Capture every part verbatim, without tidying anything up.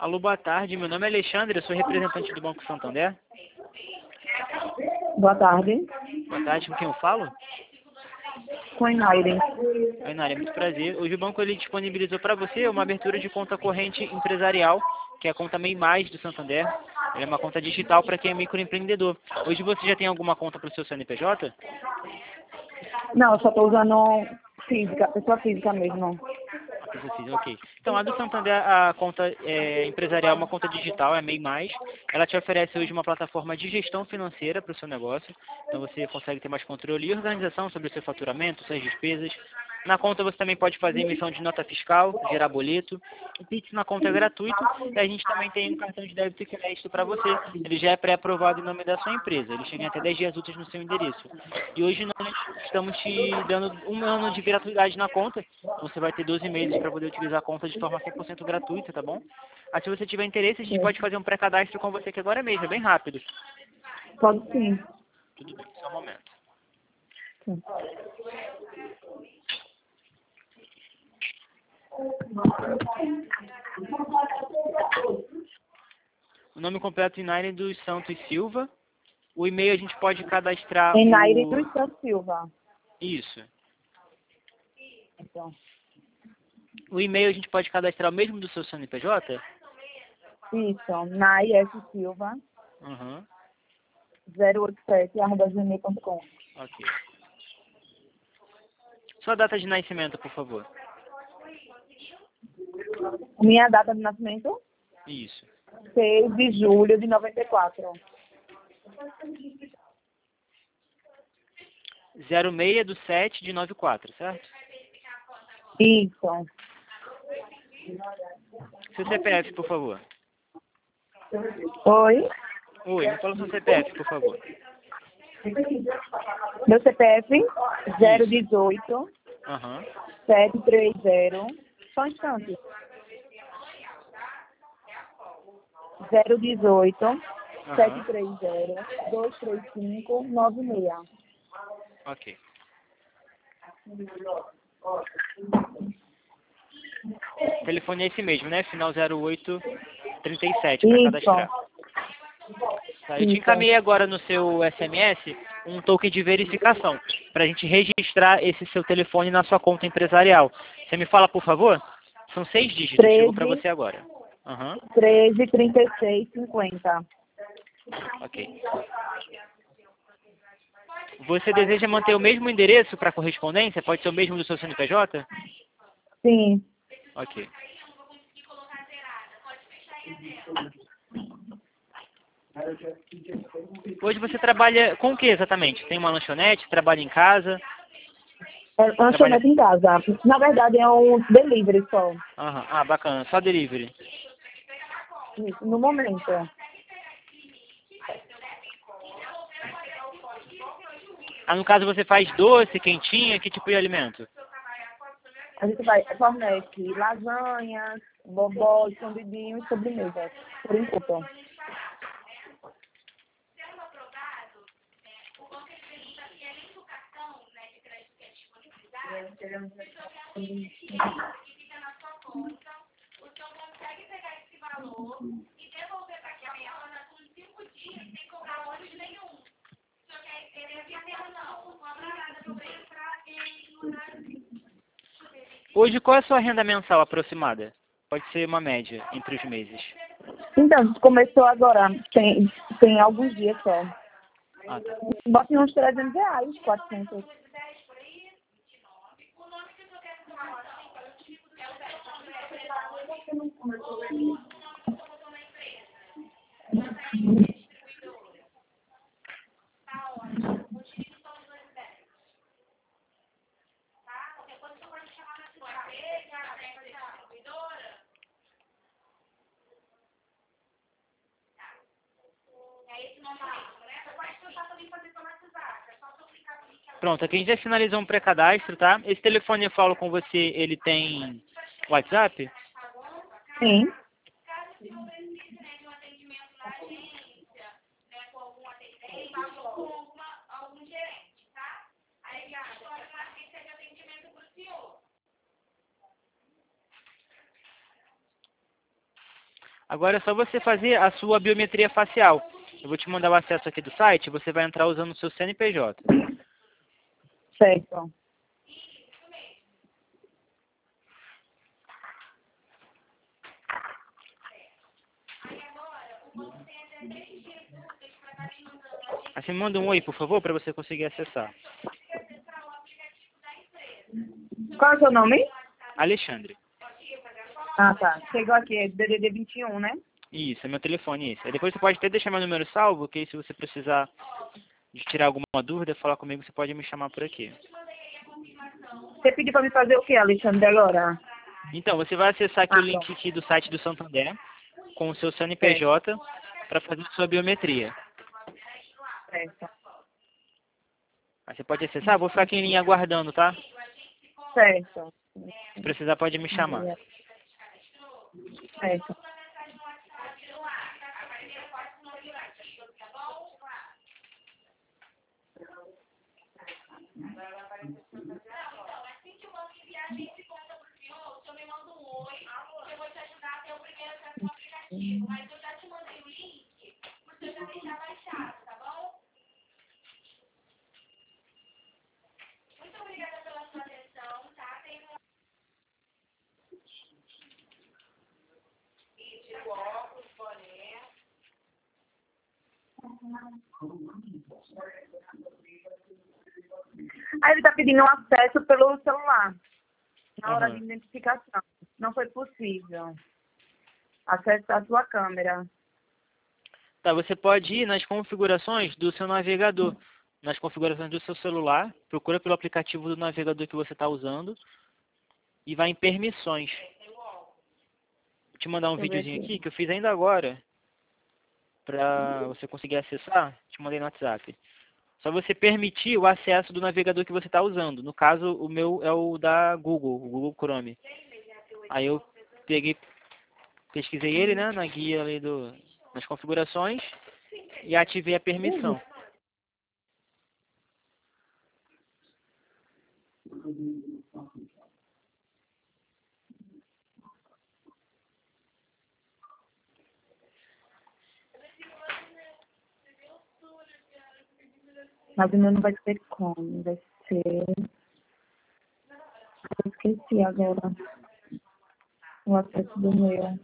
Alô, boa tarde. Meu nome é Alexandre, eu sou representante do Banco Santander. Boa tarde. Boa tarde, com quem eu falo? Com a Inaire. Oi, Inari, muito prazer. Hoje o banco ele disponibilizou para você uma abertura de conta corrente empresarial, que é a conta MEI Mais do Santander. Ela é uma conta digital para quem é microempreendedor. Hoje você já tem alguma conta para o seu C N P J? Não, eu só estou usando física, pessoa física mesmo. A pessoa física, ok. Então, a do Santander, a conta é, empresarial é uma conta digital, é MEI Mais. Ela te oferece hoje uma plataforma de gestão financeira para o seu negócio. Então, você consegue ter mais controle e organização sobre o seu faturamento, suas despesas. Na conta você também pode fazer emissão de nota fiscal, gerar boleto. O Pix na conta é gratuito e a gente também tem um cartão de débito e crédito para você. Ele já é pré-aprovado em nome da sua empresa. Ele chega em até dez dias úteis no seu endereço. E hoje nós estamos te dando um ano de gratuidade na conta. Você vai ter doze meses para poder utilizar a conta de forma cem por cento gratuita, tá bom? Aí se você tiver interesse, a gente pode fazer um pré-cadastro com você que agora mesmo, é bem rápido. Pode sim. Tudo bem, só um momento. Sim. O nome completo é Inaire dos Santos Silva. O e-mail a gente pode cadastrar Inaire o... dos Santos Silva. Isso. Então, O e-mail a gente pode cadastrar o mesmo do seu C N P J? isso, Nai S. Silva, Uhum. zero oito sete, arroba gmail ponto com. Ok. Sua data de nascimento, por favor. Minha data de nascimento? Isso. seis de julho de noventa e quatro. zero seis do sete de noventa e quatro, certo? Isso. Seu C P F, por favor. Oi? Oi, me fala o seu C P F, por favor. Meu C P F, zero dezoito, Aham. sete três zero. Só um instante. zero dezoito, sete Aham. três zero, dois três cinco, nove seis. Ok. O telefone é esse mesmo, né? Final zero oito trinta e sete para Isso. cadastrar. Tá, eu te Isso. encaminhei agora no seu S M S um token de verificação para a gente registrar esse seu telefone na sua conta empresarial. Você me fala, por favor? São seis dígitos. Chegou para treze, você agora. Aham. treze, trinta e seis, cinquenta. Ok. Você deseja manter o mesmo endereço para correspondência? Pode ser o mesmo do seu C N P J? Sim. Ok. Hoje você trabalha com o que exatamente? Tem uma lanchonete? Trabalha em casa? É uma Trabalha... lanchonete em casa. Na verdade, é um delivery só. Aham. Ah, bacana. Só delivery. Isso, no momento. Ah, no caso você faz doce, quentinha, que tipo de alimento? A gente vai fornece lasanhas, bobó, escondidinho e sobremesas. Por enquanto. Hoje qual é a sua renda mensal aproximada? Pode ser uma média entre os meses. Então, a gente começou agora. Tem, tem alguns dias só. Ah, tá. Bota uns trezentos reais, quatrocentos. Pronto, aqui a gente já finalizou um pré-cadastro, tá? Esse telefone eu falo com você, ele tem WhatsApp? Sim. Agora é só você fazer a sua biometria facial. Eu vou te mandar o acesso aqui do site, você vai entrar usando o seu C N P J. Certo. Assim, manda um oi, por favor, para você conseguir acessar. Qual é o seu nome? Alexandre. Ah, tá. Chegou aqui, é D D D vinte e um, né? Isso, é meu telefone esse. Aí depois você pode até deixar meu número salvo, que aí se você precisar de tirar alguma dúvida, falar comigo, você pode me chamar por aqui. Você pediu pra me fazer o que, Alexandre, agora? Então, você vai acessar aqui Ah, o link bom. aqui do site do Santander, com o seu C N P J, para fazer sua biometria. Certo. Aí você pode acessar, vou ficar aqui em linha aguardando, tá? Certo. Se precisar, pode me chamar. Certo. Aí ele tá pedindo um acesso pelo celular, na hora Aham. de identificação. Não foi possível acessar a sua câmera. Tá, você pode ir nas configurações do seu navegador. Nas configurações do seu celular, procura pelo aplicativo do navegador que você está usando e vai em permissões. Vou te mandar um Deixa eu ver videozinho aqui. aqui que eu fiz ainda agora para você conseguir acessar. Te mandei no WhatsApp. Só você permitir o acesso do navegador que você está usando. No caso, o meu é o da Google, o Google Chrome. Aí eu peguei, pesquisei ele, né, na guia ali do, nas configurações e ativei a permissão. Mas o meu não vai ser como, vai ser... Eu esqueci agora o acesso do meu.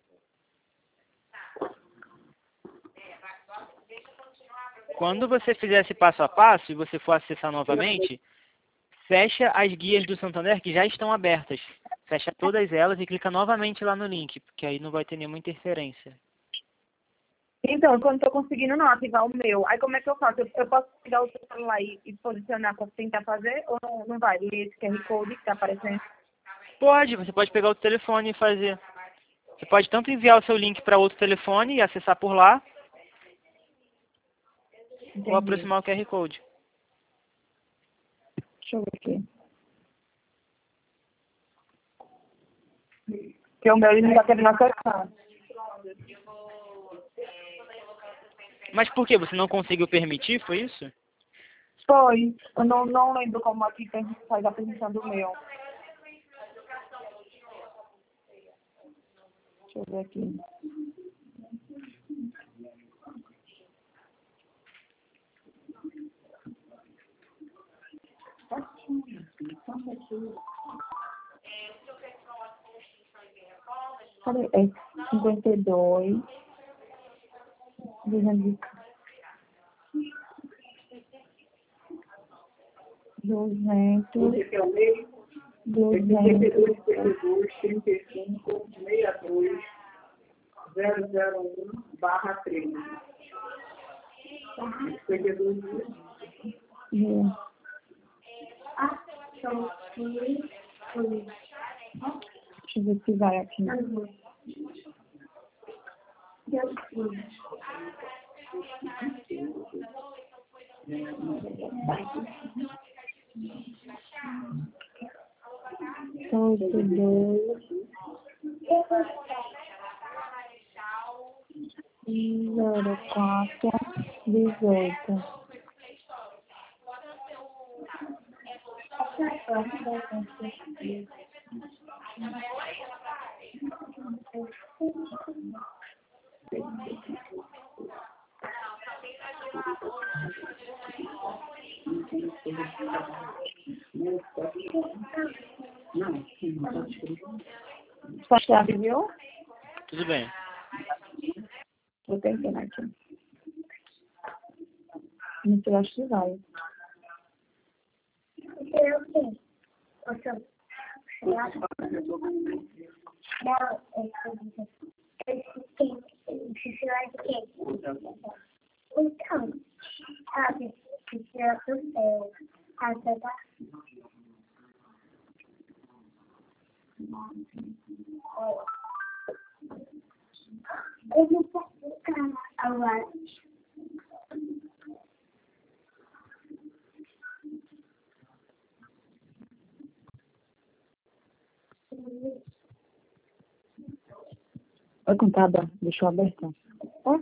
Quando você fizer esse passo a passo e você for acessar novamente, fecha as guias do Santander que já estão abertas. Fecha todas elas e clica novamente lá no link, porque aí não vai ter nenhuma interferência. Então, quando eu tô conseguindo não ativar o meu, aí como é que eu faço? Eu, eu posso pegar o seu celular e, e posicionar para tentar fazer ou não, não vai? Ler esse Q R Code que tá aparecendo? Pode, você pode pegar o telefone e fazer. Você pode tanto enviar o seu link para outro telefone e acessar por lá, ou Entendi. aproximar o Q R Code. Deixa eu ver aqui. Porque o meu ele não tá querendo acessar. Mas por que? Você não conseguiu permitir, foi isso? Foi. Eu não, não lembro como aqui tem- faz a permissão do meu. Deixa eu ver aqui. Cadê? É cinquenta e dois. duzentos, duzentos, duzentos, trinta e cinco, sessenta e dois, zero zero um, barra três. cinquenta e dois. Deixa eu ver se vai aqui. Oito, dois, zero, quatro, dezoito. Não, sim, não pode escrever. Sua chave, viu? Tudo bem. Vou tentar aqui. Não sei, acho que vai. Eu sei. O seu. Não, esse tem. Precisa de quê? Então, sabe, precisa do céu. Casa da. Eu não posso ficar agora. Oi, contada. Deixou aberta. Ó.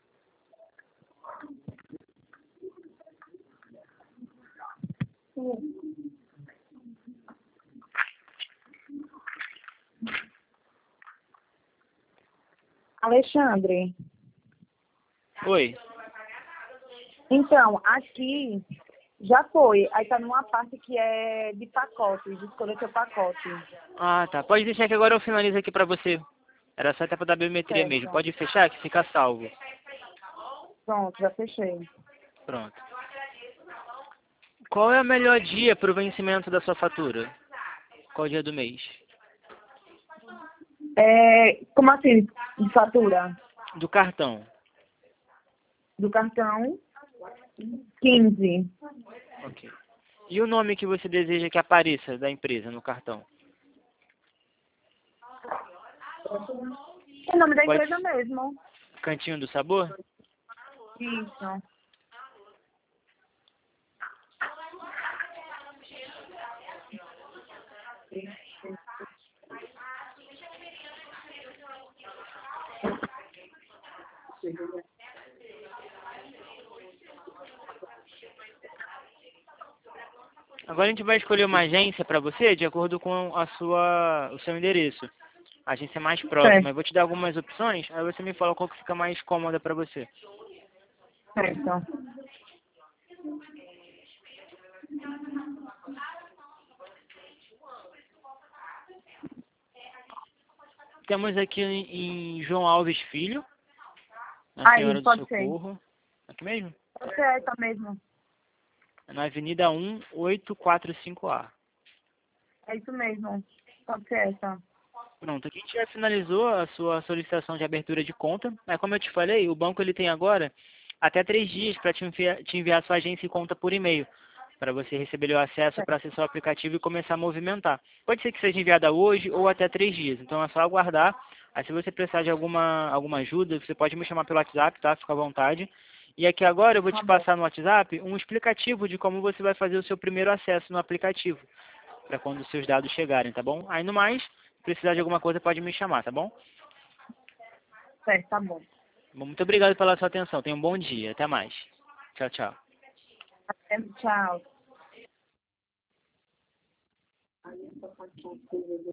Alexandre, Oi. então, aqui já foi. Aí tá numa parte que é de pacote, de escolher seu pacote. Ah, tá. Pode deixar que agora eu finalizo aqui pra você. Era só até pra dar biometria Certo. mesmo. Pode fechar que fica salvo. Pronto, já fechei. Pronto. Qual é o melhor dia para o vencimento da sua fatura? Qual dia do mês? É, como assim, de fatura? Do cartão. Do cartão, quinze. Ok. E o nome que você deseja que apareça da empresa no cartão? É o nome da Pode- empresa mesmo. Cantinho do Sabor? Isso. Agora a gente vai escolher uma agência para você de acordo com a sua, o seu endereço. A agência mais próxima. Certo. Eu vou te dar algumas opções, aí você me fala qual que fica mais cômoda para você. Certo. Temos aqui em em João Alves Filho, na Aí, Senhora do pode ser. Socorro. Aqui mesmo? Pode ser essa mesmo. Na Avenida um oito quatro cinco A. É isso mesmo. Pode ser essa. Pronto, aqui a gente já finalizou a sua solicitação de abertura de conta. Mas como eu te falei, o banco ele tem agora até três dias para te enviar, te enviar sua agência e conta por e-mail, para você receber o acesso para acessar o aplicativo e começar a movimentar. Pode ser que seja enviada hoje ou até três dias, então é só aguardar. Aí se você precisar de alguma, alguma ajuda, você pode me chamar pelo WhatsApp, tá? Fica à vontade. E aqui agora eu vou Tá te bom. passar no WhatsApp um explicativo de como você vai fazer o seu primeiro acesso no aplicativo, para quando os seus dados chegarem, tá bom? Aí no mais, se precisar de alguma coisa pode me chamar, tá bom? Certo, tá bom. Bom, muito obrigado pela sua atenção. Tenha um bom dia. Até mais. Tchau, tchau. Até- Tchau.